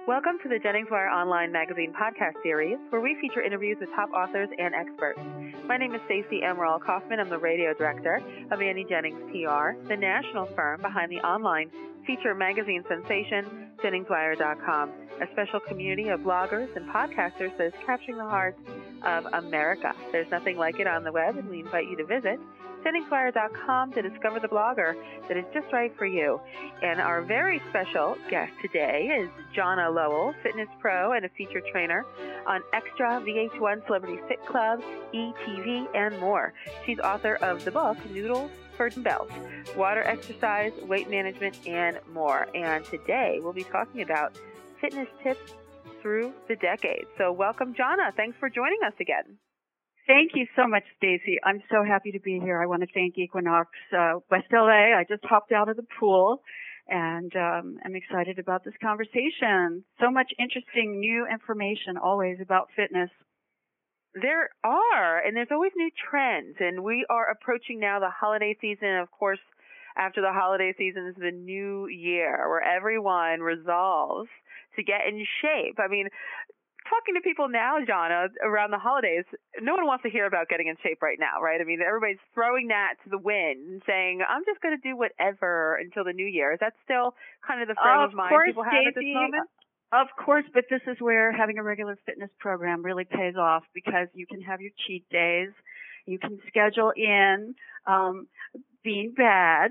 Welcome to the Jennings Wire Online Magazine podcast series, where we feature interviews with top authors and experts. My name is Stacey Emerald Kaufman. I'm the radio director of Annie Jennings PR, the national firm behind the online feature magazine sensation, JenningsWire.com, a special community of bloggers and podcasters that is capturing the hearts of America. There's nothing like it on the web, and we invite you to visit JenningsWire.com to discover the blogger that is just right for you. And our very special guest today is Jonna Lowell, fitness pro and a featured trainer on Extra, VH1 Celebrity Fit Club, ETV, and more. She's author of the book, Noodles for Dumbbells, Water Exercise, Weight Management, and more. And today we'll be talking about fitness tips through the decades. So welcome, Jonna. Thanks for joining us again. Thank you so much, Stacey. I'm so happy to be here. I want to thank Equinox West LA. I just hopped out of the pool, and I'm excited about this conversation. So much interesting new information always about fitness. There are, and there's always new trends, and we are approaching now the holiday season. Of course, after the holiday season is the new year, where everyone resolves to get in shape. I mean, talking to people now, Jonna, around the holidays, no one wants to hear about getting in shape right now, right? I mean, everybody's throwing that to the wind and saying, I'm just going to do whatever until the new year. Is that still kind of the frame of mind people have at this moment? Of course, but this is where having a regular fitness program really pays off, because you can have your cheat days. You can schedule in being bad,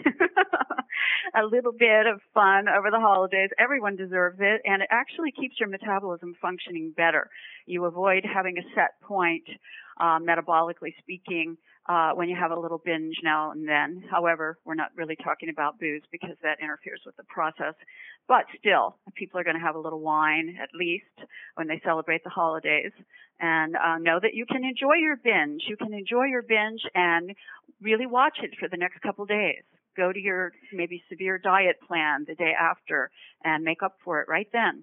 a little bit of fun over the holidays. Everyone deserves it, and it actually keeps your metabolism functioning better. You avoid having a set point, metabolically speaking, when you have a little binge now and then. However, we're not really talking about booze because that interferes with the process. But still, people are going to have a little wine, at least, when they celebrate the holidays. And know that you can enjoy your binge. You can enjoy your binge and really watch it for the next couple of days. Go to your maybe severe diet plan the day after and make up for it right then.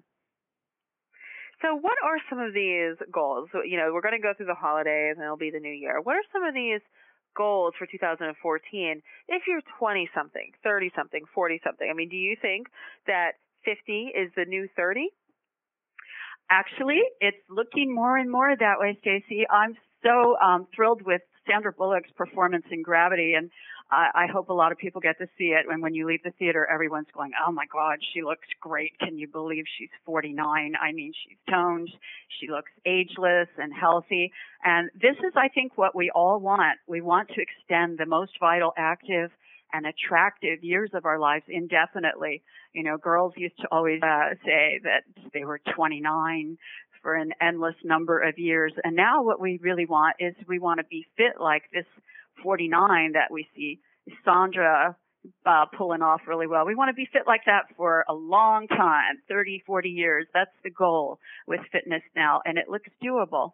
So what are some of these goals? You know, we're going to go through the holidays and it'll be the new year. What are some of these goals for 2014 if you're 20-something, 30-something, 40-something? I mean, do you think that 50 is the new 30? Actually, it's looking more and more that way, Stacey. I'm so thrilled with Sandra Bullock's performance in Gravity, and I hope a lot of people get to see it. And when you leave the theater, everyone's going, oh, my God, she looks great. Can you believe she's 49? I mean, she's toned. She looks ageless and healthy. And this is, I think, what we all want. We want to extend the most vital, active, and attractive years of our lives indefinitely. You know, girls used to always say that they were 29 for an endless number of years. And now what we really want is we want to be fit like this 49 that we see Sandra pulling off really well. We want to be fit like that for a long time, 30, 40 years. That's the goal with fitness now, and it looks doable.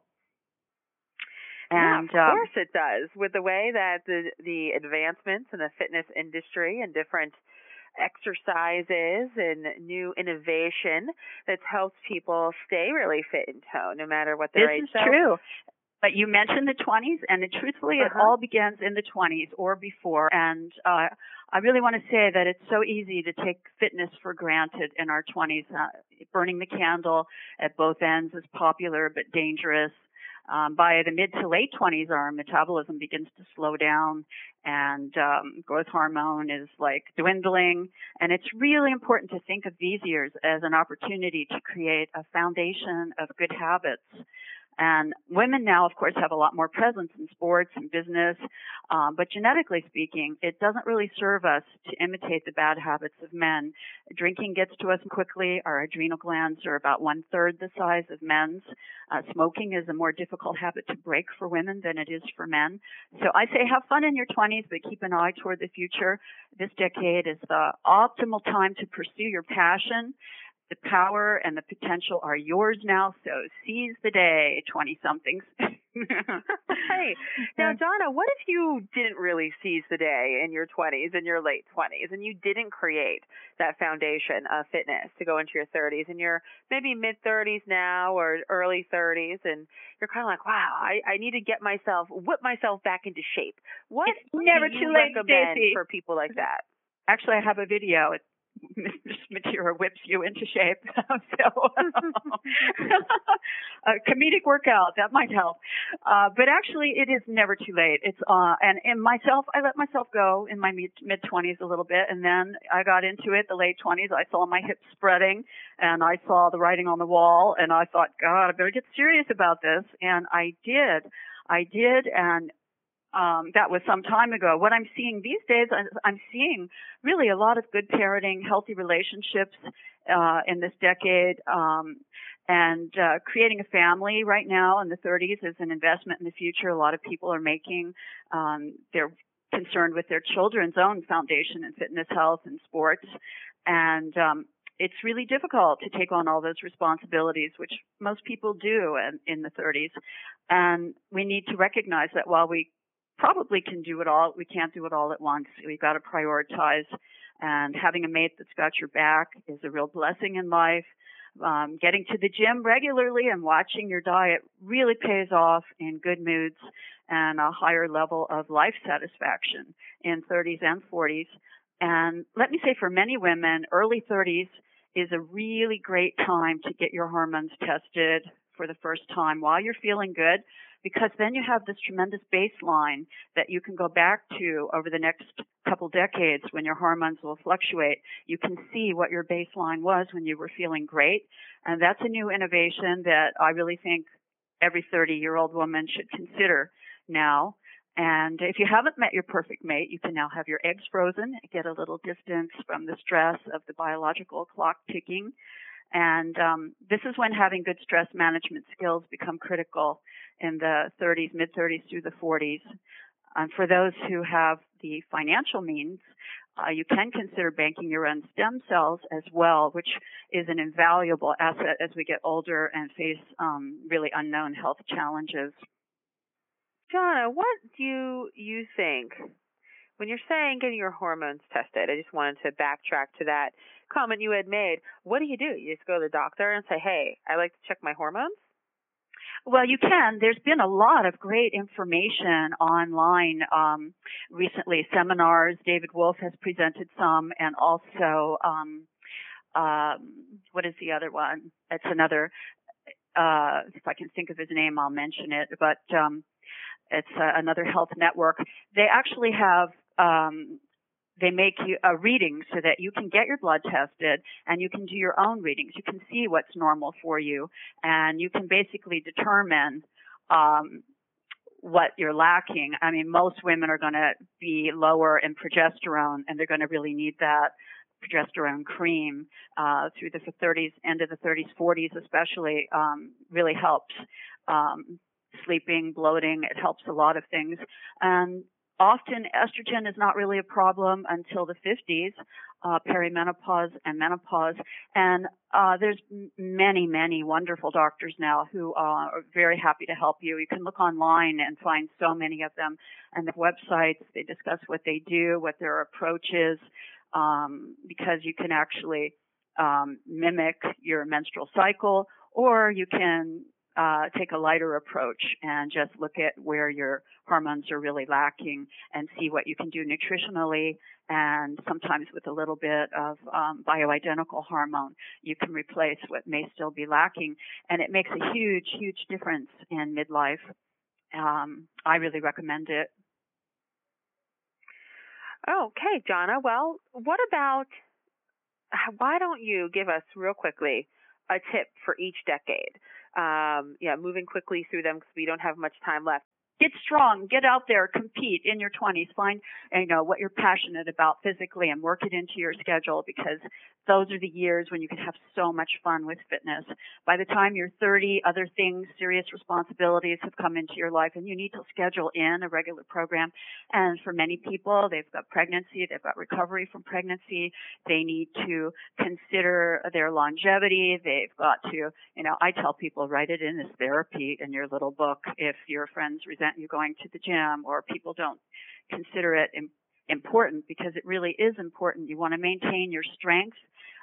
And, yeah, of course it does. With the way that the advancements in the fitness industry and different exercises and new innovation that helps people stay really fit and toned no matter what their age. This is true. But you mentioned the 20s, and truthfully, it all begins in the 20s or before. And I really want to say that it's so easy to take fitness for granted in our 20s. Burning the candle at both ends is popular but dangerous. By the mid to late 20s, our metabolism begins to slow down, and growth hormone is like dwindling. And it's really important to think of these years as an opportunity to create a foundation of good habits. And women now, of course, have a lot more presence in sports and business. But genetically speaking, it doesn't really serve us to imitate the bad habits of men. Drinking gets to us quickly. Our adrenal glands are about 1/3 the size of men's. Smoking is a more difficult habit to break for women than it is for men. So I say have fun in your 20s, but keep an eye toward the future. This decade is the optimal time to pursue your passion. The power and the potential are yours now, so seize the day, 20-somethings. Hey, now, Jonna, what if you didn't really seize the day in your 20s and your late 20s, and you didn't create that foundation of fitness to go into your 30s, and you're maybe mid-30s now or early 30s, and you're kind of like, wow, I need to whip myself back into shape. What it's never do too you late, recommend Stacey, for people like that? Actually, I have a video. Matera whips you into shape. So a comedic workout, that might help. But actually, it is never too late. It's and in myself, I let myself go in my mid-20s a little bit, and then I got into it, the late 20s. I saw my hips spreading, and I saw the writing on the wall, and I thought, God, I better get serious about this. And I did, and that was some time ago. What I'm seeing these days, I'm seeing really a lot of good parenting, healthy relationships in this decade, and creating a family right now in the 30s is an investment in the future. A lot of people are making. They're concerned with their children's own foundation in fitness, health, and sports, and it's really difficult to take on all those responsibilities, which most people do in the 30s. And we need to recognize that while we probably can do it all, we can't do it all at once. We've got to prioritize, and having a mate that's got your back is a real blessing in life. Getting to the gym regularly and watching your diet really pays off in good moods and a higher level of life satisfaction in 30s and 40s. And let me say, for many women, early 30s is a really great time to get your hormones tested for the first time while you're feeling good, because then you have this tremendous baseline that you can go back to over the next couple decades when your hormones will fluctuate. You can see what your baseline was when you were feeling great. And that's a new innovation that I really think every 30-year-old woman should consider now. And if you haven't met your perfect mate, you can now have your eggs frozen, get a little distance from the stress of the biological clock ticking. And this is when having good stress management skills become critical in the 30s, mid-30s through the 40s. For those who have the financial means, you can consider banking your own stem cells as well, which is an invaluable asset as we get older and face really unknown health challenges. Jonna, what do you think when you're saying getting your hormones tested? I just wanted to backtrack to that comment you had made. What do? You just go to the doctor and say, hey, I like to check my hormones? Well, you can. There's been a lot of great information online recently, seminars. David Wolf has presented some, and also, what is the other one? It's another, if I can think of his name, I'll mention it, but it's another health network. They actually have, they make you a reading so that you can get your blood tested and you can do your own readings. You can see what's normal for you, and you can basically determine what you're lacking. I mean, most women are going to be lower in progesterone, and they're going to really need that progesterone cream through the 30s, end of the 30s, 40s especially, really helps. Sleeping, bloating, it helps a lot of things. And often estrogen is not really a problem until the 50s, perimenopause and menopause. And there's many, many wonderful doctors now who are very happy to help you. You can look online and find so many of them. And the websites, they discuss what they do, what their approach is, because you can actually mimic your menstrual cycle, or you can take a lighter approach and just look at where your hormones are really lacking and see what you can do nutritionally, and sometimes with a little bit of bioidentical hormone, you can replace what may still be lacking. And it makes a huge, huge difference in midlife. I really recommend it. Okay, Jonna. Well, what about, why don't you give us real quickly a tip for each decade? Moving quickly through them because we don't have much time left. Get strong, get out there, compete in your 20s, find, what you're passionate about physically and work it into your schedule, because those are the years when you can have so much fun with fitness. By the time you're 30, other things, serious responsibilities have come into your life, and you need to schedule in a regular program. And for many people, they've got pregnancy, they've got recovery from pregnancy, they need to consider their longevity, they've got to, I tell people, write it in as therapy in your little book if your friends resent you going to the gym, or people don't consider it important, because it really is important. You want to maintain your strength.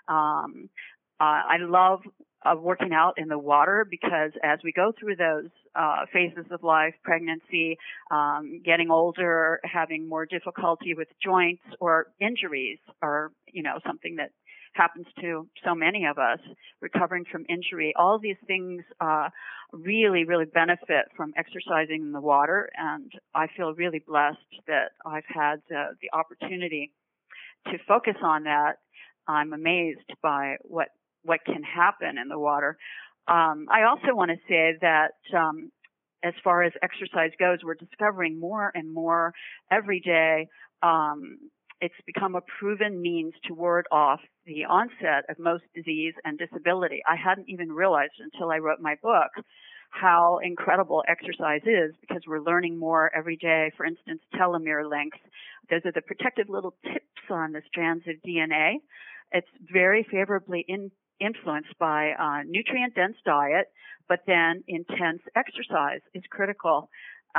I love working out in the water, because as we go through those phases of life, pregnancy, getting older, having more difficulty with joints or injuries, or something that happens to so many of us, recovering from injury. All these things really, really benefit from exercising in the water, and I feel really blessed that I've had the opportunity to focus on that. I'm amazed by what can happen in the water. I also want to say that as far as exercise goes, we're discovering more and more every day. It's become a proven means to ward off the onset of most disease and disability. I hadn't even realized until I wrote my book how incredible exercise is, because we're learning more every day. For instance, telomere length. Those are the protective little tips on the strands of DNA. It's very favorably influenced by nutrient-dense diet, but then intense exercise is critical.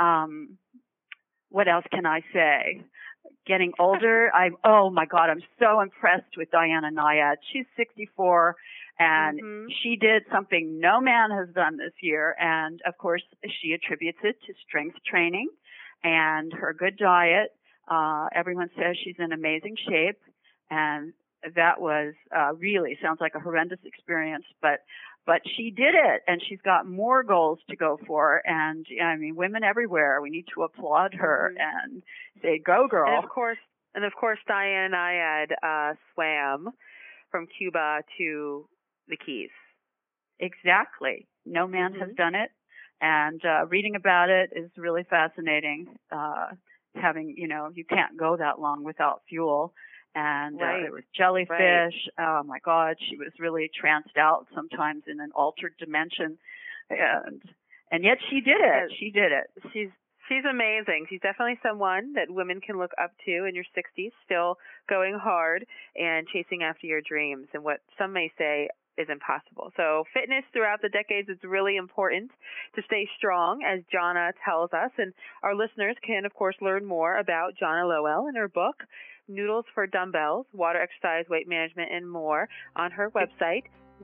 What else can I say? Getting older, oh my God, I'm so impressed with Diana Nyad. She's 64, and she did something no man has done this year. And of course, she attributes it to strength training and her good diet. Everyone says she's in amazing shape, and that was really sounds like a horrendous experience, but she did it, and she's got more goals to go for. And I mean, women everywhere, we need to applaud her and say, "Go, girl!" And of course, Diana Nyad swam from Cuba to the Keys. Exactly. No man has done it, and reading about it is really fascinating. Having, you can't go that long without fuel. And there was jellyfish. Right. Oh my God, she was really tranced out sometimes in an altered dimension, and yet she did it. She did it. She's amazing. She's definitely someone that women can look up to in your 60s, still going hard and chasing after your dreams and what some may say is impossible. So fitness throughout the decades is really important to stay strong, as Jonna tells us. And our listeners can, of course, learn more about Jonna Lowell in her book, Noodles for Dumbbells, Water Exercise, Weight Management, and More, on her website,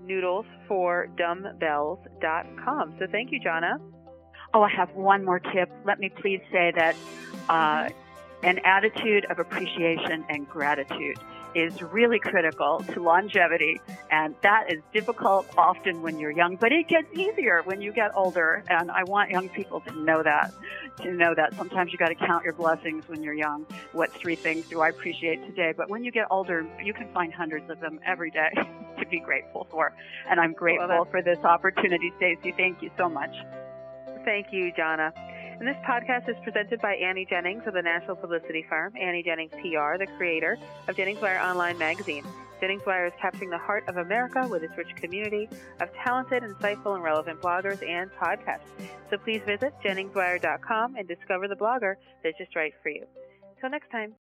noodlesfordumbbells.com. So thank you, Jonna. Oh, I have one more tip. Let me please say that an attitude of appreciation and gratitude is really critical to longevity, and that is difficult often when you're young, but it gets easier when you get older, and I want young people to know that. Sometimes you got to count your blessings when you're young. What 3 things do I appreciate today? But when you get older, you can find hundreds of them every day to be grateful for, and I'm grateful for this opportunity, Stacey. Thank you so much. Thank you, Jonna. And this podcast is presented by Annie Jennings of the national publicity firm Annie Jennings PR, the creator of Jennings Wire Online Magazine. Jennings Wire is capturing the heart of America with its rich community of talented, insightful, and relevant bloggers and podcasts. So please visit JenningsWire.com and discover the blogger that's just right for you. Until next time.